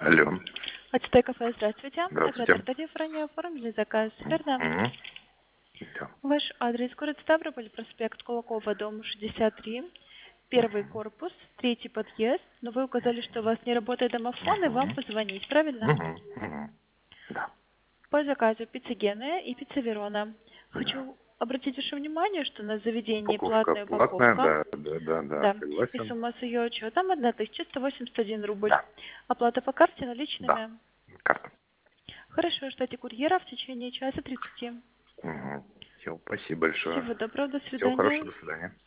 Алло. Ацтек кафе, здравствуйте. Здравствуйте. Оператор Татьяна Франья, оформили заказ, верно? Да. Ваш адрес: город Ставрополь, проспект Кулакова, дом 63, первый корпус, третий подъезд. Но вы указали, что у вас не работает домофон, и вам позвонить, правильно? Да. По заказу пицца Геная и пицца Верона. Да. Хочу обратить ваше внимание, что на заведении Упаковка платная платная, упаковка. да, Да. И согласен. сумма с ее учетом 1181 рубль. Да, Оплата по карте да. наличными. Карта. Хорошо, ждите курьера в течение часа 30. Все, спасибо большое. Всего доброго, до Всего свидания. хорошего, до свидания.